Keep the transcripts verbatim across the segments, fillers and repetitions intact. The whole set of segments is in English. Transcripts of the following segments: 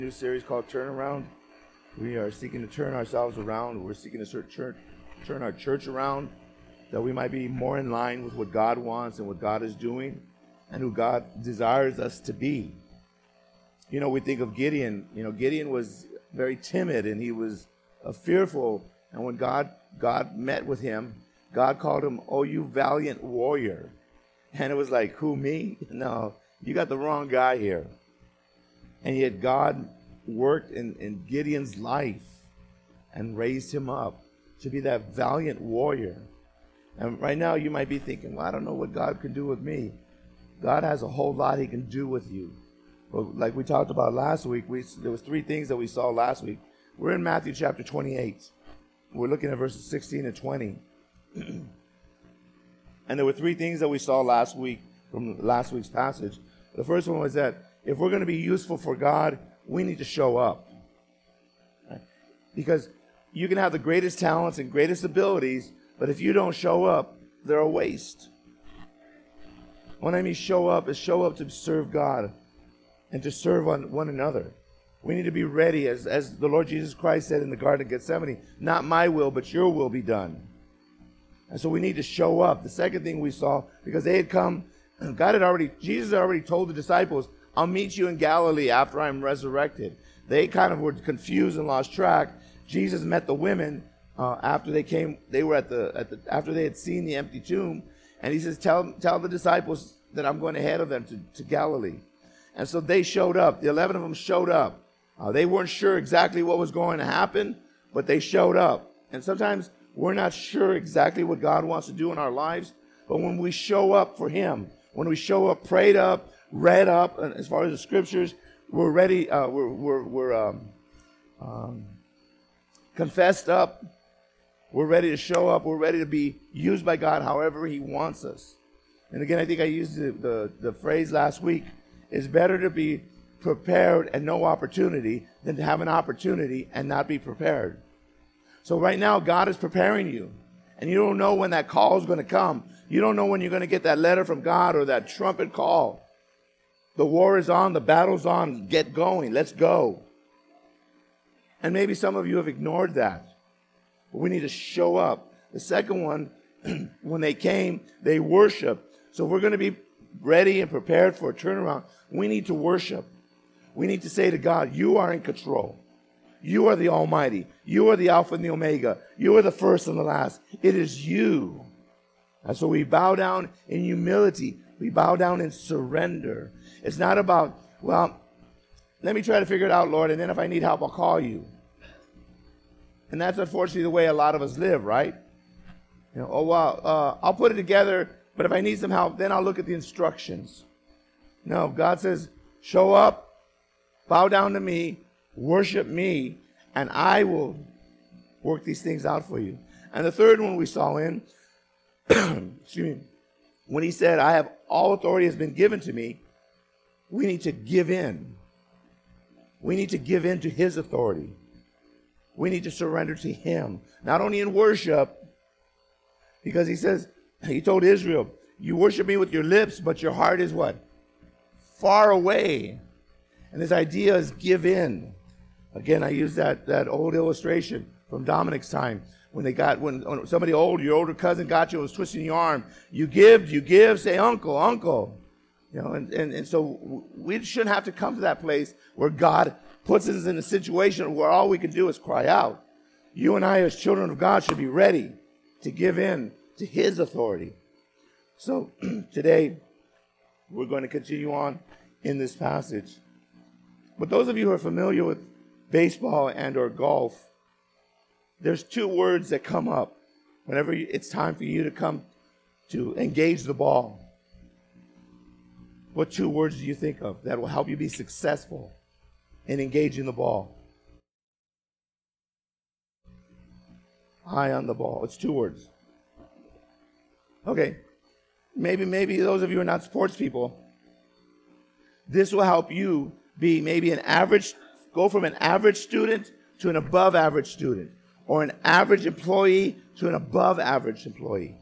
New series called Turnaround. We are seeking to turn ourselves around. We're seeking to turn, turn our church around, that we might be more in line with what God wants and what God is doing and who God desires us to be. You know, we think of Gideon. You know, Gideon was very timid and he was uh, fearful. And when God God met with him, God called him, "Oh, you valiant warrior." And it was like, who, me? No, you got the wrong guy here. And yet God worked in, in Gideon's life and raised him up to be that valiant warrior. And right now you might be thinking, well, I don't know what God can do with me. God has a whole lot he can do with you. But like we talked about last week, we, there was three things that we saw last week. We're in Matthew chapter twenty-eight. We're looking at verses sixteen and twenty. And there were three things that we saw last week from last week's passage. The first one was that if we're going to be useful for God, we need to show up. Right? Because you can have the greatest talents and greatest abilities, but if you don't show up, they're a waste. When I mean show up, is show up to serve God and to serve one, one another. We need to be ready, as, as the Lord Jesus Christ said in the Garden of Gethsemane, not my will, but your will be done. And so we need to show up. The second thing we saw, because they had come, God had already, Jesus had already told the disciples, I'll meet you in Galilee after I'm resurrected. They kind of were confused and lost track. Jesus met the women uh, after they came. They were at the at the after they had seen the empty tomb, and he says, "Tell tell the disciples that I'm going ahead of them to, to Galilee." And so they showed up. The eleven of them showed up. Uh, they weren't sure exactly what was going to happen, but they showed up. And sometimes we're not sure exactly what God wants to do in our lives, but when we show up for Him, when we show up, prayed up, read up, and as far as the scriptures, we're ready, uh, we're, we're, we're um, um, confessed up, we're ready to show up, we're ready to be used by God however He wants us. And again, I think I used the, the, the phrase last week, it's better to be prepared and no opportunity than to have an opportunity and not be prepared. So right now, God is preparing you, and you don't know when that call is going to come. You don't know when you're going to get that letter from God or that trumpet call. The war is on, the battle's on, get going, let's go. And maybe some of you have ignored that. But we need to show up. The second one, when they came, they worshiped. So if we're going to be ready and prepared for a turnaround, we need to worship. We need to say to God, you are in control. You are the Almighty. You are the Alpha and the Omega. You are the first and the last. It is you. And so we bow down in humility. We bow down in surrender. It's not about, well, let me try to figure it out, Lord, and then if I need help, I'll call you. And that's unfortunately the way a lot of us live, right? You know, oh, well, uh, I'll put it together, but if I need some help, then I'll look at the instructions. No, God says, show up, bow down to me, worship me, and I will work these things out for you. And the third one we saw in, excuse me, when he said, I have all authority has been given to me, we need to give in. We need to give in to his authority. We need to surrender to him, not only in worship, because he says, he told Israel, you worship me with your lips, but your heart is what? Far away. And this idea is give in. Again, I use that, that old illustration from Dominic's time. When they got, when, when somebody old, your older cousin got you and was twisting your arm, you give, you give, say, uncle, uncle. You know, and, and, and so we shouldn't have to come to that place where God puts us in a situation where all we can do is cry out. You and I as children of God should be ready to give in to his authority. So today, we're going to continue on in this passage. But those of you who are familiar with baseball and or golf, there's two words that come up whenever it's time for you to come to engage the ball. What two words do you think of that will help you be successful in engaging the ball? Eye on the ball. It's two words. Okay. Maybe, maybe those of you who are not sports people, this will help you be maybe an average, go from an average student to an above average student, or an average employee to an above average employee.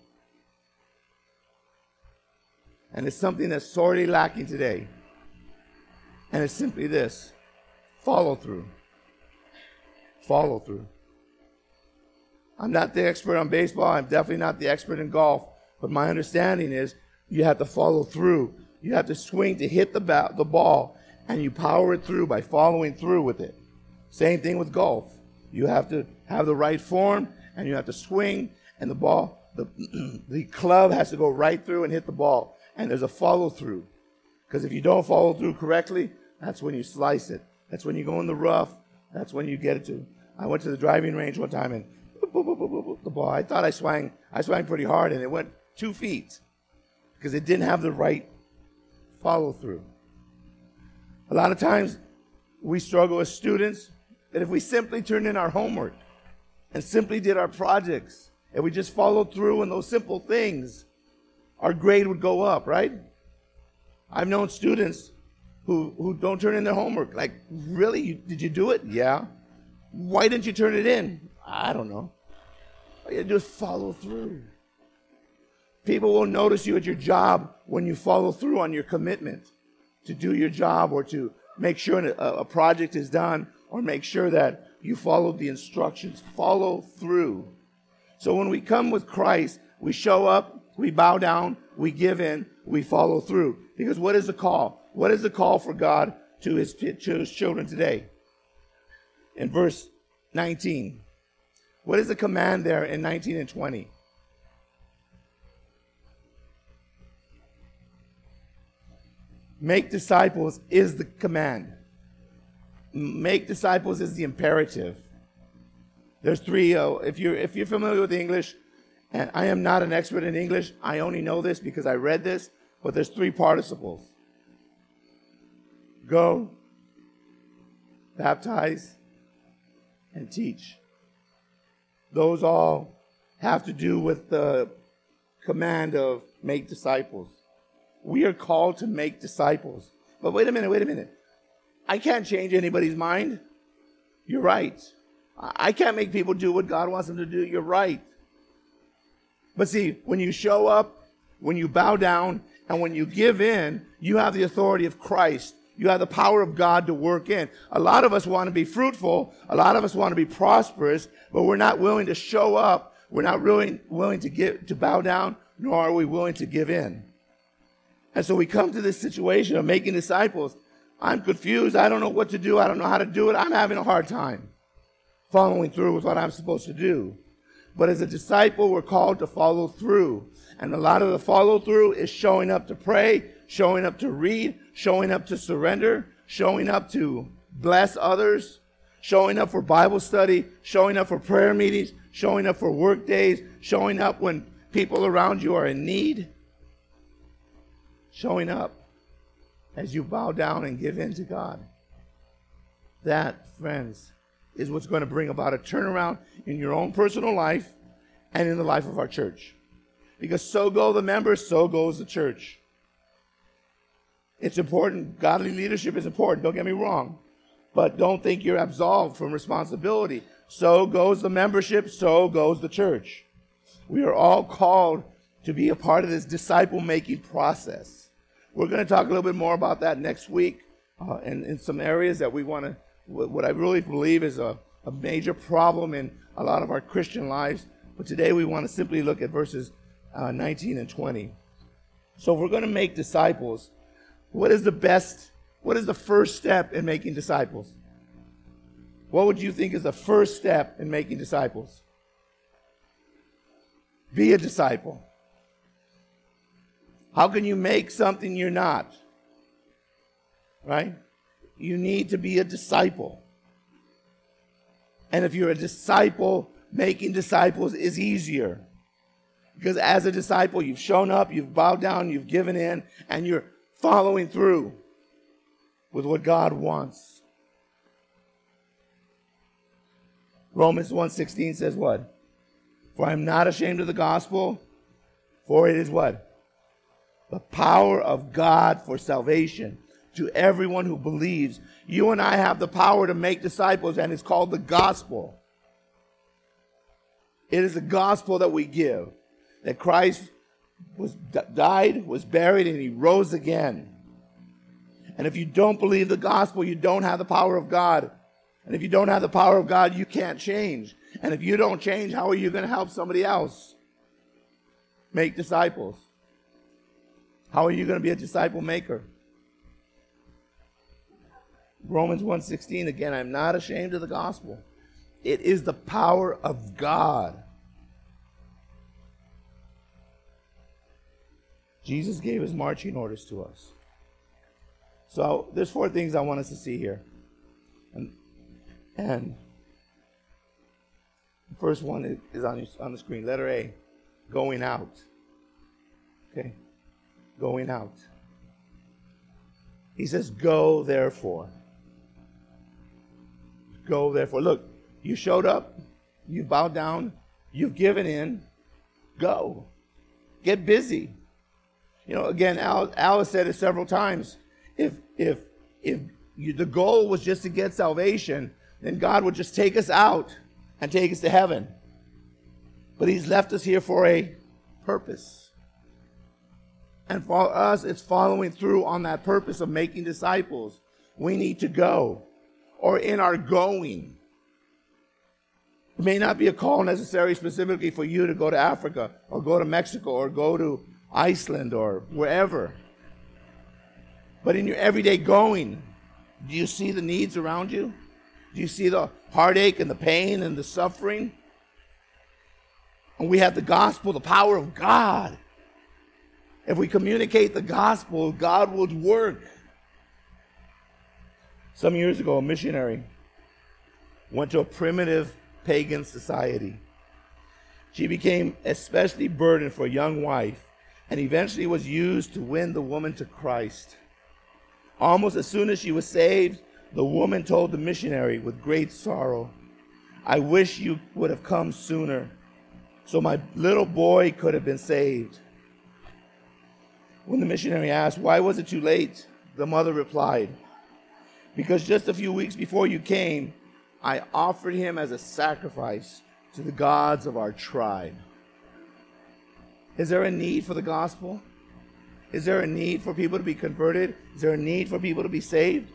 And it's something that's sorely lacking today. And it's simply this: Follow through. Follow through. I'm not the expert on baseball. I'm definitely not the expert in golf. But my understanding is you have to follow through. You have to swing to hit the, ba- the ball, and you power it through by following through with it. Same thing with golf. You have to have the right form, and you have to swing, and the ball, the, the club has to go right through and hit the ball. And there's a follow through. Because if you don't follow through correctly, that's when you slice it. That's when you go in the rough. That's when you get it to. I went to the driving range one time, and boop, boop, boop, boop, boop, boop, the ball. I thought I swung, I swung pretty hard, and it went two feet because it didn't have the right follow through. A lot of times we struggle as students that if we simply turned in our homework and simply did our projects, if we just followed through in those simple things, our grade would go up, right? I've known students who, who don't turn in their homework. Like, really? You, did you do it? Yeah. Why didn't you turn it in? I don't know. All you do is follow through. People will notice you at your job when you follow through on your commitment to do your job or to make sure a, a project is done or make sure that you followed the instructions. Follow through. So when we come with Christ, we show up, we bow down, we give in, we follow through. Because what is the call? What is the call for God to his, to his children today? In verse nineteen. What is the command there in nineteen and twenty? Make disciples is the command. Make disciples is the imperative. There's three. Uh, if you're if you're familiar with English, and I am not an expert in English, I only know this because I read this. But there's three participles: go, baptize, and teach. Those all have to do with the command of make disciples. We are called to make disciples. But wait a minute, wait a minute. I can't change anybody's mind. You're right. I can't make people do what God wants them to do. You're right. But see, when you show up, when you bow down, and when you give in, you have the authority of Christ. You have the power of God to work in. A lot of us want to be fruitful. A lot of us want to be prosperous, but we're not willing to show up. We're not really willing to give, to bow down, nor are we willing to give in. And so we come to this situation of making disciples. I'm confused. I don't know what to do. I don't know how to do it. I'm having a hard time following through with what I'm supposed to do. But as a disciple, we're called to follow through. And a lot of the follow through is showing up to pray, showing up to read, showing up to surrender, showing up to bless others, showing up for Bible study, showing up for prayer meetings, showing up for work days, showing up when people around you are in need, showing up as you bow down and give in to God. That, friends, is what's going to bring about a turnaround in your own personal life and in the life of our church. Because so go the members, so goes the church. It's important. Godly leadership is important. Don't get me wrong. But don't think you're absolved from responsibility. So goes the membership, so goes the church. We are all called to be a part of this disciple-making process. We're going to talk a little bit more about that next week uh, and in some areas that we want to, what I really believe is a, a major problem in a lot of our Christian lives. But today we want to simply look at verses uh, nineteen and twenty. So if we're going to make disciples, what is the best, what is the first step in making disciples? What would you think is the first step in making disciples? Be a disciple. How can you make something you're not? Right? You need to be a disciple. And if you're a disciple, making disciples is easier. Because as a disciple, you've shown up, you've bowed down, you've given in, and you're following through with what God wants. Romans one sixteen says what? For I am not ashamed of the gospel, for it is what? The power of God for salvation to everyone who believes. You and I have the power to make disciples, and it's called the gospel. It is the gospel that we give. That Christ was died, was buried, and he rose again. And if you don't believe the gospel, you don't have the power of God. And if you don't have the power of God, you can't change. And if you don't change, how are you going to help somebody else make disciples? How are you going to be a disciple maker? Romans one sixteen, again, I'm not ashamed of the gospel. It is the power of God. Jesus gave his marching orders to us. So there's four things I want us to see here. And, and the first one is on, on the screen. Letter A, going out. Okay, going out. He says, go therefore. Go therefore. Look, you showed up, you bowed down, you've given in, go. Get busy. You know, again, Al, Al has said it several times. If if if you, the goal was just to get salvation, then God would just take us out and take us to heaven. But he's left us here for a purpose. And for us, it's following through on that purpose of making disciples. We need to go. Or in our going. It may not be a call necessary specifically for you to go to Africa or go to Mexico or go to Iceland or wherever. But in your everyday going, do you see the needs around you? Do you see the heartache and the pain and the suffering? And we have the gospel, the power of God. If we communicate the gospel, God will work. Some years ago, a missionary went to a primitive pagan society. She became especially burdened for a young wife and eventually was used to win the woman to Christ. Almost as soon as she was saved, the woman told the missionary with great sorrow, I wish you would have come sooner so my little boy could have been saved. When the missionary asked, why was it too late? The mother replied, because just a few weeks before you came, I offered him as a sacrifice to the gods of our tribe. Is there a need for the gospel? Is there a need for people to be converted? Is there a need for people to be saved?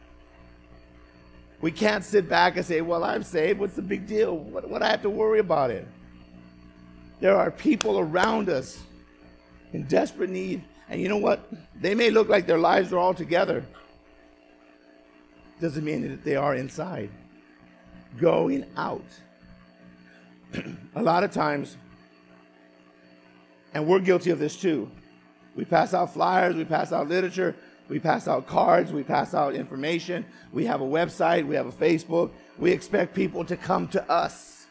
We can't sit back and say, well, I'm saved. What's the big deal? What, what do I have to worry about it? There are people around us in desperate need. And you know what? They may look like their lives are all together. Doesn't mean that they are inside. Going out. A lot of times, and we're guilty of this too, we pass out flyers, we pass out literature, we pass out cards, we pass out information, we have a website, we have a Facebook. We expect people to come to us.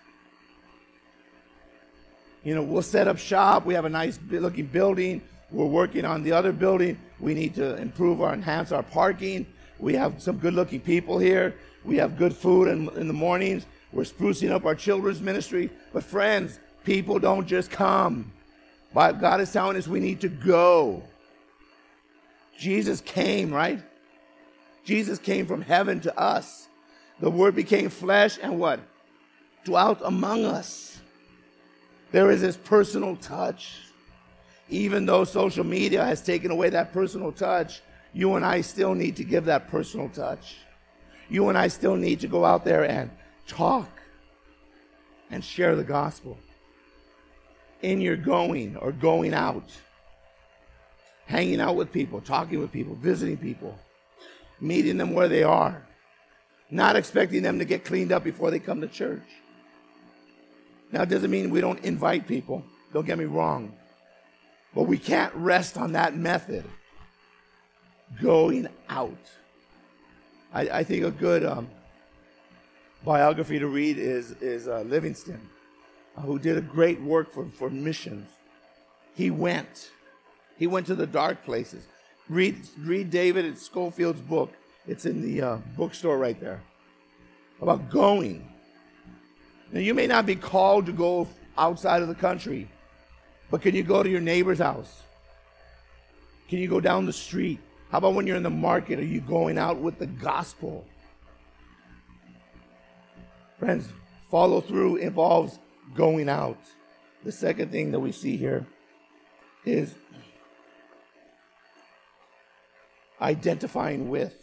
You know, we'll set up shop, we have a nice looking building, we're working on the other building, we need to improve or enhance our parking, we have some good looking people here, we have good food in, in the mornings, we're sprucing up our children's ministry. But friends, people don't just come. But God is telling us we need to go. Jesus came, right? Jesus came from heaven to us. The Word became flesh and what? Dwelt among us. There is this personal touch. Even though social media has taken away that personal touch, you and I still need to give that personal touch. You and I still need to go out there and talk and share the gospel. In your going or going out, hanging out with people, talking with people, visiting people, meeting them where they are, not expecting them to get cleaned up before they come to church. Now, it doesn't mean we don't invite people. Don't get me wrong. But we can't rest on that method. Going out. I, I think a good um, biography to read is, is uh, Livingston, who did a great work for, for missions. He went. He went to the dark places. Read, read David Schofield's book. It's in the uh, bookstore right there. About going. Now, you may not be called to go outside of the country, but can you go to your neighbor's house? Can you go down the street? How about when you're in the market? Are you going out with the gospel? Friends, follow through involves going out. The second thing that we see here is identifying with?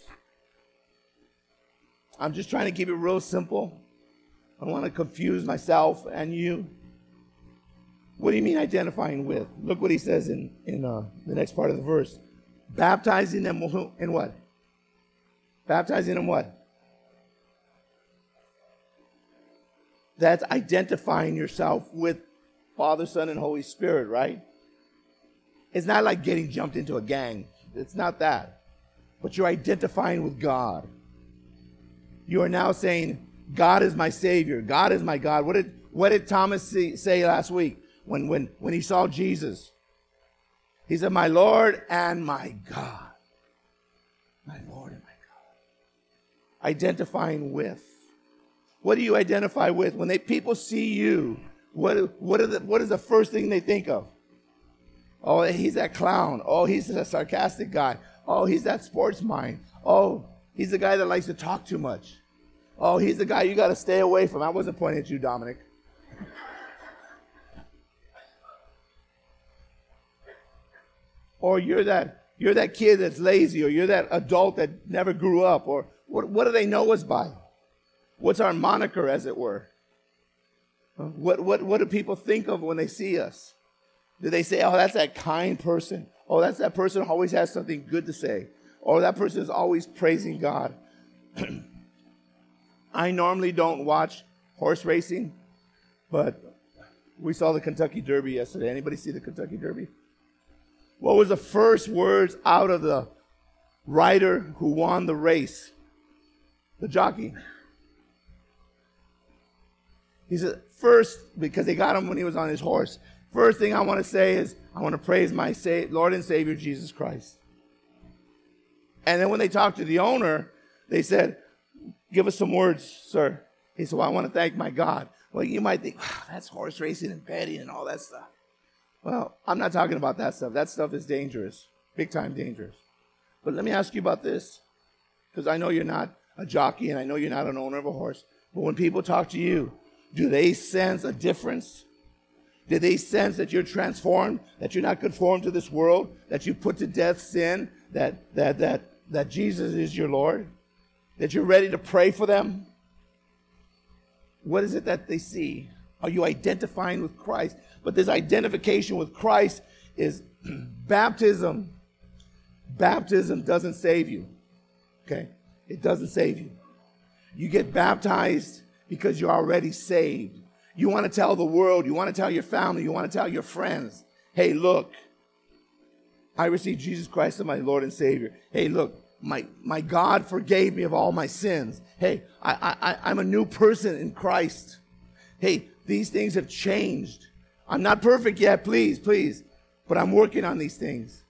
I'm just trying to keep it real simple. I don't want to confuse myself and you. What do you mean identifying with? Look what he says in, in uh, the next part of the verse. Baptizing them in what? Baptizing them what? That's identifying yourself with Father, Son, and Holy Spirit, right? It's not like getting jumped into a gang. It's not that. But you're identifying with God. You are now saying, God is my Savior. God is my God. What did, what did Thomas see, say last week when, when, when he saw Jesus? He said, my Lord and my God. My Lord and my God. Identifying with. What do you identify with? When they people see you, what, what, are the, what is the first thing they think of? Oh, he's that clown. Oh, he's that sarcastic guy. Oh, he's that sports mind. Oh, he's the guy that likes to talk too much. Oh, he's the guy you got to stay away from. I wasn't pointing at you, Dominic. Or you're that you're that kid that's lazy, or you're that adult that never grew up, or what, what do they know us by? What's our moniker, as it were? What, what, what do people think of when they see us? Do they say, oh, that's that kind person? Oh, that's that person who always has something good to say. Or that person is always praising God. I normally don't watch horse racing, but we saw the Kentucky Derby yesterday. Anybody see the Kentucky Derby? What was the first words out of the rider who won the race? The jockey. He said, first, because they got him when he was on his horse, first thing I want to say is, I want to praise my Sa- Lord and Savior, Jesus Christ. And then when they talked to the owner, they said, give us some words, sir. He said, well, I want to thank my God. Well, you might think, wow, that's horse racing and betting and all that stuff. Well, I'm not talking about that stuff. That stuff is dangerous, big time dangerous. But let me ask you about this, because I know you're not a jockey and I know you're not an owner of a horse. But when people talk to you, do they sense a difference? Do they sense that you're transformed, that you're not conformed to this world, that you put to death sin, that that that that Jesus is your Lord, that you're ready to pray for them? What is it that they see? Are you identifying with Christ? But this identification with Christ is baptism. Baptism doesn't save you. Okay? It doesn't save you. You get baptized because you're already saved. You want to tell the world, you want to tell your family, you want to tell your friends, hey, look, I received Jesus Christ as my Lord and Savior. Hey, look, my, my God forgave me of all my sins. Hey, I, I, I'm a new person in Christ. Hey, these things have changed. I'm not perfect yet, please, please, but I'm working on these things.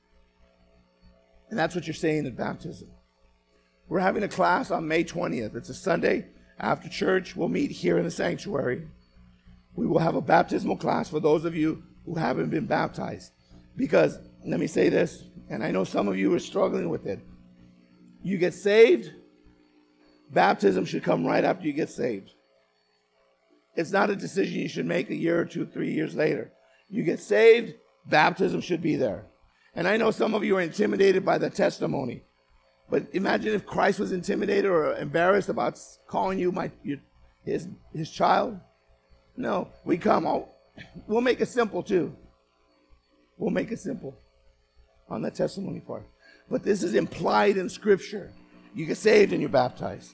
And that's what you're saying at baptism. We're having a class on May twentieth. It's a Sunday after church. We'll meet here in the sanctuary. We will have a baptismal class for those of you who haven't been baptized. Because, let me say this, and I know some of you are struggling with it. You get saved, baptism should come right after you get saved. It's not a decision you should make a year or two, three years later. You get saved, baptism should be there. And I know some of you are intimidated by the testimony. But imagine if Christ was intimidated or embarrassed about calling you my your, his, his child. No, we come. Oh, we'll make it simple too. We'll make it simple on the testimony part. But this is implied in Scripture. You get saved and you're baptized.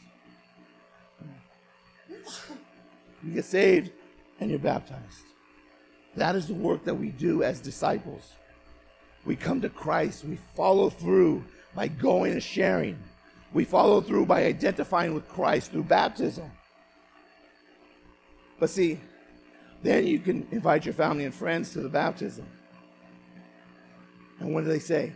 You get saved and you're baptized. That is the work that we do as disciples. We come to Christ. We follow through by going and sharing. We follow through by identifying with Christ through baptism. But see, then you can invite your family and friends to the baptism. And what do they say?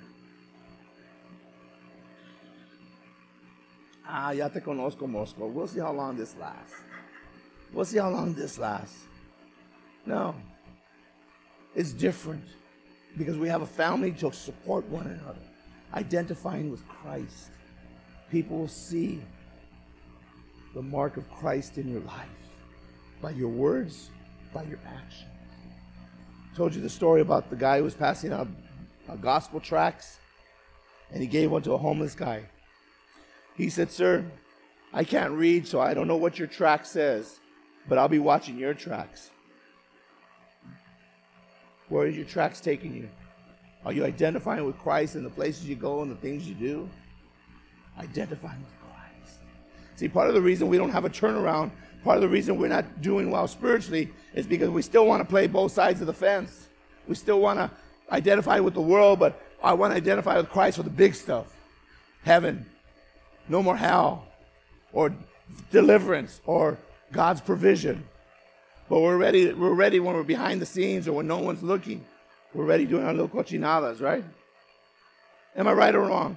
Ah, ya te conozco, Mosco. We'll see how long this lasts. We'll see how long this lasts. No. It's different because we have a family to support one another. Identifying with Christ. People will see the mark of Christ in your life by your words, by your actions. I told you the story about the guy who was passing out uh, gospel tracts. and he gave one to a homeless guy. He said, "Sir, I can't read, so I don't know what your track says, but I'll be watching your tracks." Where are your tracks taking you? Are you identifying with Christ in the places you go and the things you do? Identifying with Christ. See, part of the reason we don't have a turnaround, part of the reason we're not doing well spiritually is because we still want to play both sides of the fence. We still want to identify with the world, but I want to identify with Christ for the big stuff. Heaven, no more hell, or deliverance, or God's provision. But we're ready, we're ready when we're behind the scenes or when no one's looking. We're ready doing our little cochinadas, right? Am I right or wrong?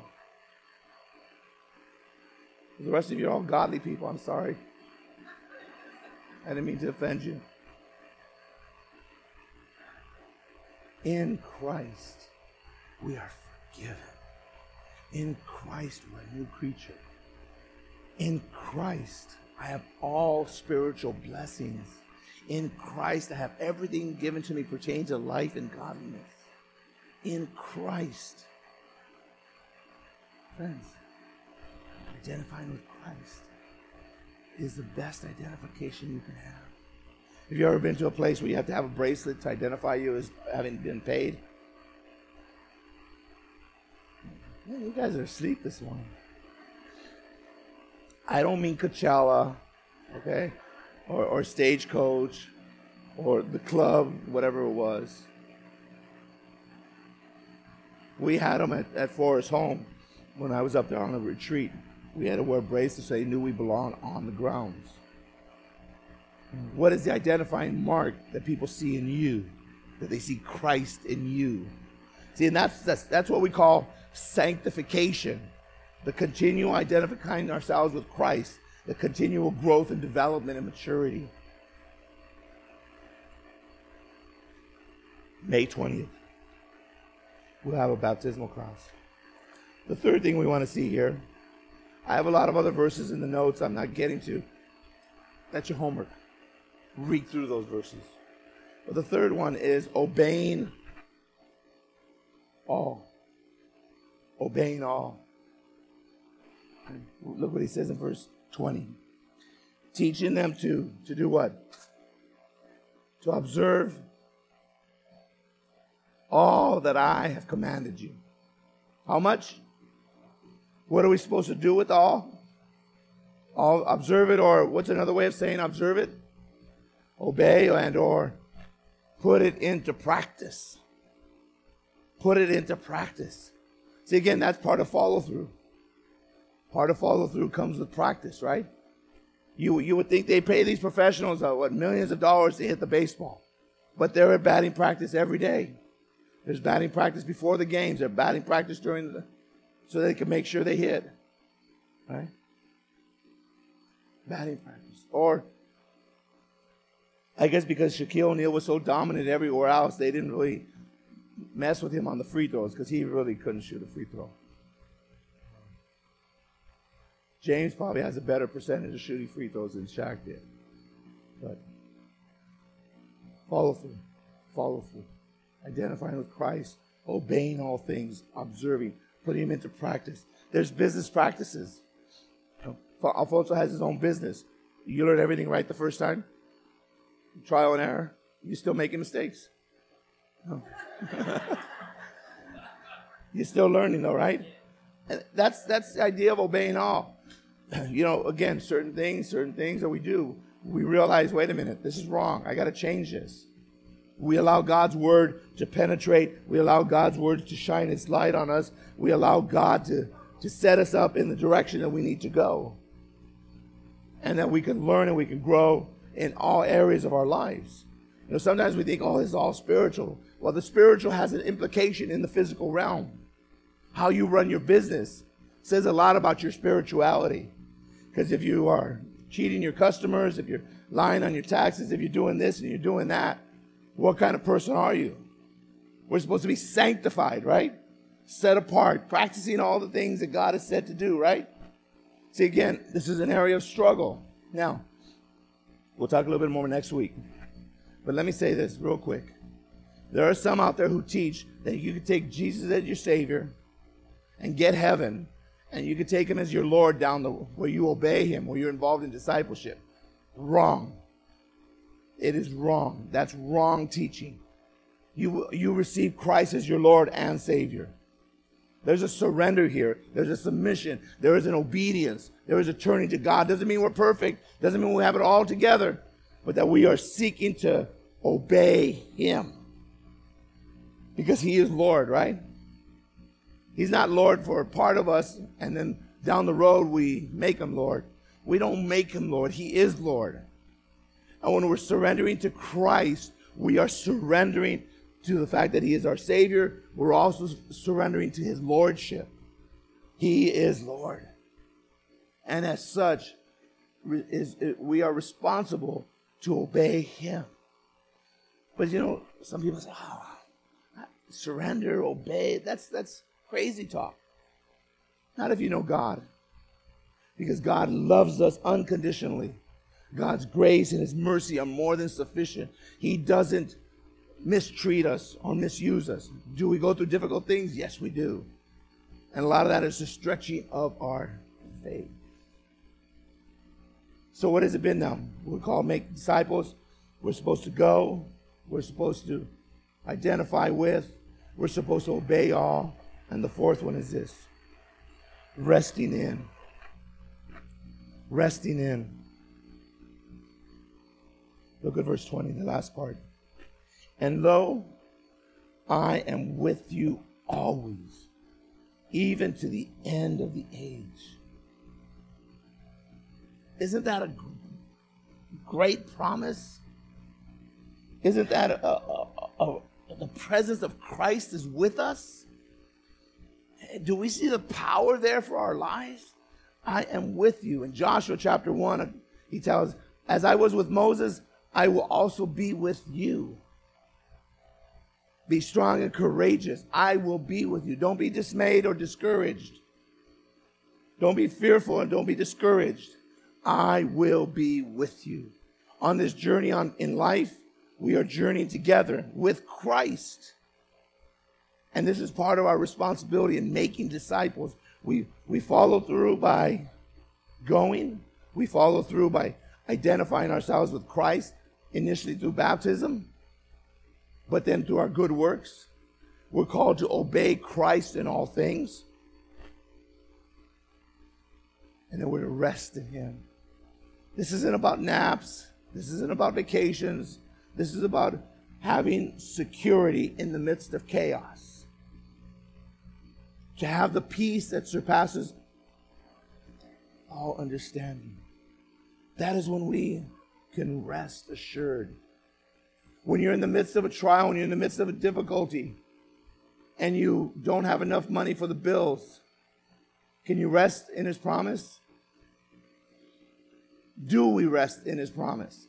The rest of you are all godly people. I'm sorry. I didn't mean to offend you. In Christ, we are forgiven. In Christ, we're a new creature. In Christ, I have all spiritual blessings. In Christ, I have everything given to me pertaining to life and godliness. In Christ. Friends, identifying with Christ is the best identification you can have. Have you ever been to a place where you have to have a bracelet to identify you as having been paid? Man, you guys are asleep this morning. I don't mean Coachella, okay? Or, or Stagecoach, or the club, whatever it was. We had them at, at Forest Home when I was up there on a retreat. We had to wear bracelets so they knew we belonged on the grounds. What is the identifying mark that people see in you? That they see Christ in you. See, and that's that's, that's what we call sanctification. The continual identifying ourselves with Christ. The continual growth and development and maturity. May twentieth, we'll have a baptismal class. The third thing we want to see here, I have a lot of other verses in the notes I'm not getting to. That's your homework. Read through those verses. But the third one is obeying all. Obeying all. Look what he says in verse twenty. Teaching them to, to do what? To observe all that I have commanded you. How much? What are we supposed to do with all? All observe it, or what's another way of saying observe it? Obey and or put it into practice. Put it into practice. See, again, that's part of follow through. Part of follow through comes with practice, right? You you would think they pay these professionals uh, what millions of dollars to hit the baseball, but they're at batting practice every day. There's batting practice before the games. They're batting practice during the, so they can make sure they hit, right? Batting practice, or I guess because Shaquille O'Neal was so dominant everywhere else, they didn't really mess with him on the free throws because he really couldn't shoot a free throw. James probably has a better percentage of shooting free throws than Shaq did. But follow through. Follow through. Identifying with Christ. Obeying all things. Observing. Putting him into practice. There's business practices. You know, Alfonso has his own business. You learn everything right the first time? Trial and error. You're still making mistakes? No. You're still learning though, right? And that's that's the idea of obeying all. You know, again, certain things, certain things that we do, we realize, wait a minute, this is wrong. I got to change this. We allow God's word to penetrate. We allow God's word to shine its light on us. We allow God to, to set us up in the direction that we need to go. And that we can learn and we can grow in all areas of our lives. You know, sometimes we think, oh, this is all spiritual. Well, the spiritual has an implication in the physical realm. How you run your business says a lot about your spirituality. Because if you are cheating your customers, if you're lying on your taxes, if you're doing this and you're doing that, what kind of person are you? We're supposed to be sanctified, right? Set apart, practicing all the things that God has said to do, right? See, again, this is an area of struggle. Now, we'll talk a little bit more next week. But let me say this real quick. There are some out there who teach that you can take Jesus as your Savior, and get heaven, and you can take him as your Lord down the where you obey him, where you're involved in discipleship. Wrong. It is wrong. That's wrong teaching. You, you receive Christ as your Lord and Savior. There's a surrender here. There's a submission. There is an obedience. There is a turning to God. Doesn't mean we're perfect. Doesn't mean we have it all together. But that we are seeking to obey him. Because he is Lord, right? He's not Lord for a part of us, and then down the road we make him Lord. We don't make him Lord. He is Lord. And when we're surrendering to Christ, we are surrendering to the fact that he is our Savior. We're also surrendering to his Lordship. He is Lord. And as such, is, we are responsible to obey him. But you know, some people say, oh, surrender, obey. That's, that's crazy talk. Not if you know God. Because God loves us unconditionally. God's grace and his mercy are more than sufficient. He doesn't mistreat us or misuse us. Do we go through difficult things? Yes, we do. And a lot of that is the stretching of our faith. So what has it been now? We're called make disciples. We're supposed to go. We're supposed to identify with. We're supposed to obey all. And the fourth one is this. Resting in. Resting in. Look at verse twenty, the last part. And lo, I am with you always, even to the end of the age. Isn't that a great promise? Isn't that a, a, a, a, the presence of Christ is with us? Do we see the power there for our lives? I am with you. In Joshua chapter one, he tells, as I was with Moses, I will also be with you. Be strong and courageous. I will be with you. Don't be dismayed or discouraged. Don't be fearful and don't be discouraged. I will be with you. On this journey on, in life, we are journeying together with Christ. And this is part of our responsibility in making disciples. We, we follow through by going. We follow through by identifying ourselves with Christ, initially through baptism, but then through our good works. We're called to obey Christ in all things. And then we're to rest in him. This isn't about naps. This isn't about vacations. This is about having security in the midst of chaos. To have the peace that surpasses all understanding. That is when we can rest assured. When you're in the midst of a trial, when you're in the midst of a difficulty, and you don't have enough money for the bills, can you rest in his promise? Do we rest in his promise?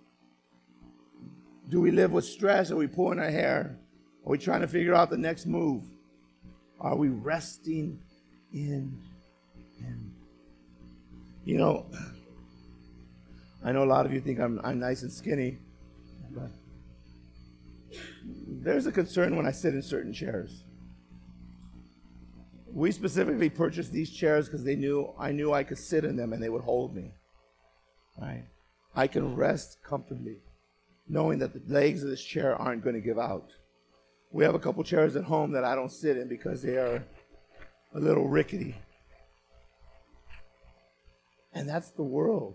Do we live with stress? Are we pulling our hair? Are we trying to figure out the next move? Are we resting in him? You know, I know a lot of you think I'm, I'm nice and skinny, but there's a concern when I sit in certain chairs. We specifically purchased these chairs because they knew I knew I could sit in them and they would hold me. Right? I can rest comfortably, knowing that the legs of this chair aren't going to give out. We have a couple chairs at home that I don't sit in because they are a little rickety. And that's the world.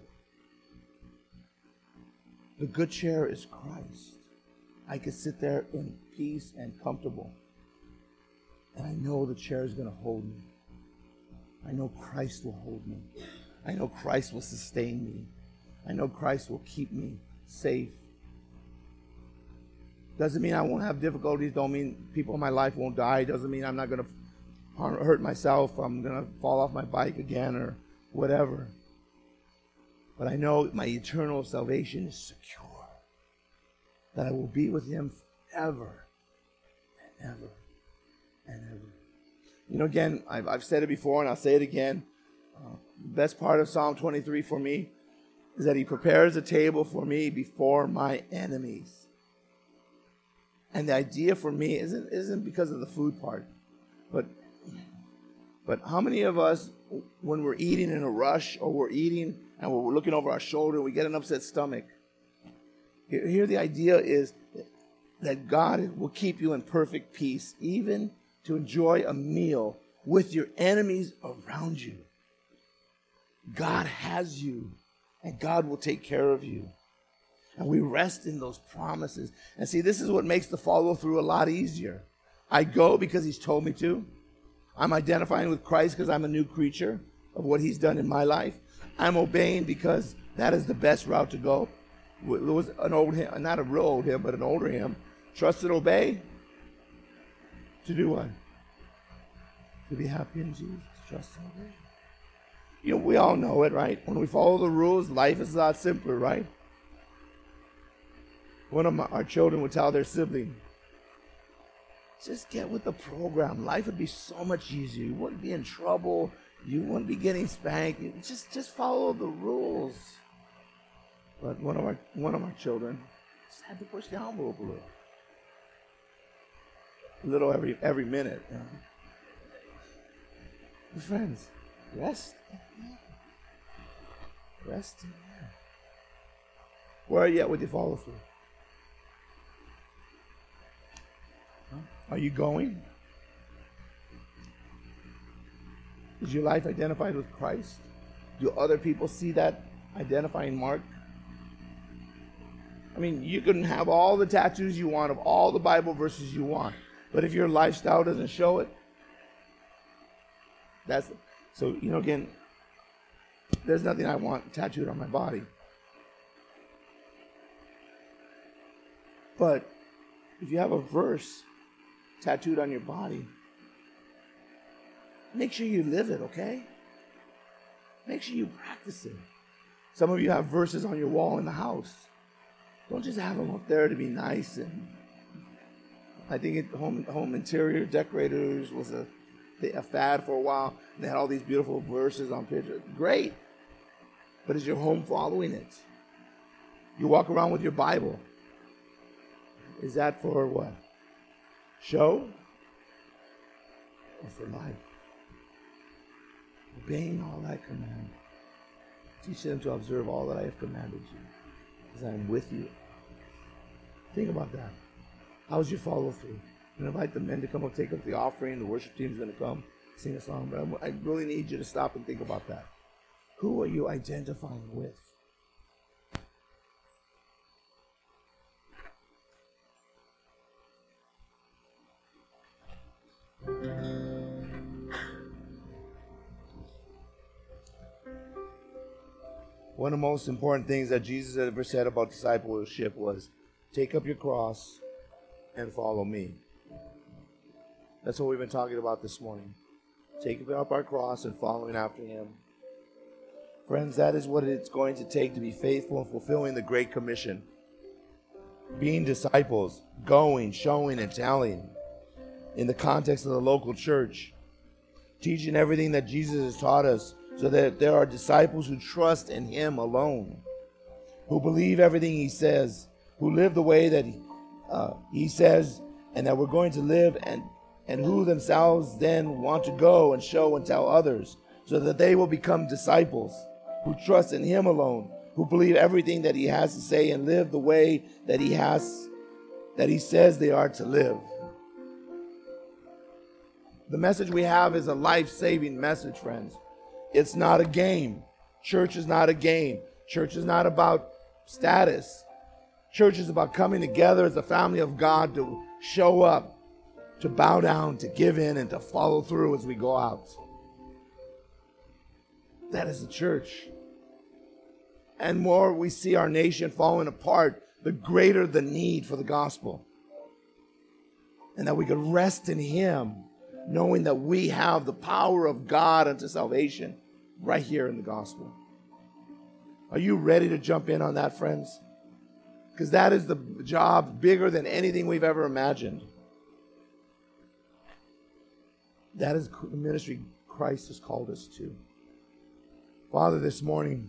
The good chair is Christ. I can sit there in peace and comfortable. And I know the chair is going to hold me. I know Christ will hold me. I know Christ will sustain me. I know Christ will keep me safe. Doesn't mean I won't have difficulties. Don't mean people in my life won't die. Doesn't mean I'm not going to hurt myself. I'm going to fall off my bike again or whatever. But I know my eternal salvation is secure. That I will be with him forever and ever and ever. You know, again, I've, I've said it before and I'll say it again. Uh, the best part of Psalm twenty-three for me is that he prepares a table for me before my enemies. And the idea for me isn't, isn't because of the food part, but But how many of us, when we're eating in a rush or we're eating and we're looking over our shoulder, we get an upset stomach? Here the idea is that God will keep you in perfect peace, even to enjoy a meal with your enemies around you. God has you, and God will take care of you. And we rest in those promises. And see, this is what makes the follow-through a lot easier. I go because he's told me to. I'm identifying with Christ because I'm a new creature of what he's done in my life. I'm obeying because that is the best route to go. There was an old hymn, not a real old hymn, but an older hymn. Trust and obey. To do what? To be happy in Jesus. Trust and obey. You know, we all know it, right? When we follow the rules, life is a lot simpler, right? One of my, our children would tell their sibling, just get with the program. Life would be so much easier. You wouldn't be in trouble. You wouldn't be getting spanked. Just, just follow the rules. But one of our one of our children just had to push the envelope a little, a little every every minute. You know? Friends, rest in Him. Rest in Him. Where are you at with your follow through? Huh? Are you going? Is your life identified with Christ? Do other people see that identifying mark? I mean, you can have all the tattoos you want of all the Bible verses you want, but if your lifestyle doesn't show it, that's so. You know, again, there's nothing I want tattooed on my body, but if you have a verse tattooed on your body, make sure you live it, okay? Make sure you practice it. Some of you have verses on your wall in the house. Don't just have them up there to be nice. And I think it, home home interior decorators was a, a fad for a while. And they had all these beautiful verses on pictures. Great. But is your home following it? You walk around with your Bible. Is that for what? Show? Or for life? Obeying all that command. Teach them to observe all that I have commanded you, because I am with you. Think about that. How's your follow through? And invite the men to come up, take up the offering. The worship team is going to come, sing a song. But I really need you to stop and think about that. Who are you identifying with? One of the most important things that Jesus ever said about discipleship was, take up your cross and follow me. That's what we've been talking about this morning. Taking up our cross and following after him. Friends, that is what it's going to take to be faithful in fulfilling the Great Commission. Being disciples, going, showing, and telling in the context of the local church. Teaching everything that Jesus has taught us, so that there are disciples who trust in him alone, who believe everything he says, who live the way that he, uh, he says, and that we're going to live, and, and who themselves then want to go and show and tell others, so that they will become disciples who trust in him alone, who believe everything that he has to say and live the way that he has, that he says they are to live. The message we have is a life-saving message, friends. It's not a game. Church is not a game. Church is not about status. Church is about coming together as a family of God to show up, to bow down, to give in, and to follow through as we go out. That is the church. And more we see our nation falling apart, the greater the need for the gospel. And that we could rest in him, knowing that we have the power of God unto salvation right here in the gospel. Are you ready to jump in on that, friends? Because that is the job bigger than anything we've ever imagined. That is the ministry Christ has called us to. Father, this morning,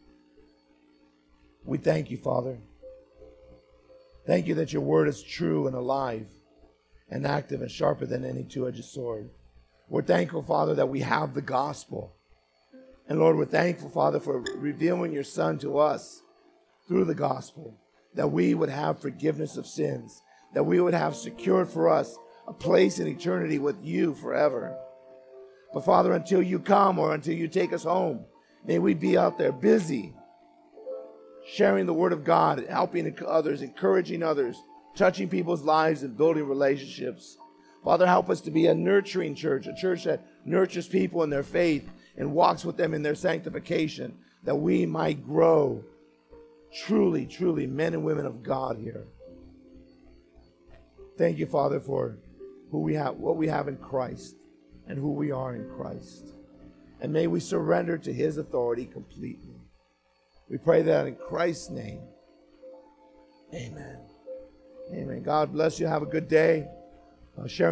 we thank you, Father. Thank you that your word is true and alive and active and sharper than any two-edged sword. We're thankful, Father, that we have the gospel. And Lord, we're thankful, Father, for revealing your Son to us through the gospel, that we would have forgiveness of sins, that we would have secured for us a place in eternity with you forever. But Father, until you come or until you take us home, may we be out there busy, sharing the word of God, helping others, encouraging others, touching people's lives and building relationships. Father, help us to be a nurturing church, a church that nurtures people in their faith and walks with them in their sanctification, that we might grow truly, truly men and women of God here. Thank you, Father, for who we have, what we have in Christ and who we are in Christ. And may we surrender to his authority completely. We pray that in Christ's name. Amen. Amen. God bless you. Have a good day. Uh, sharing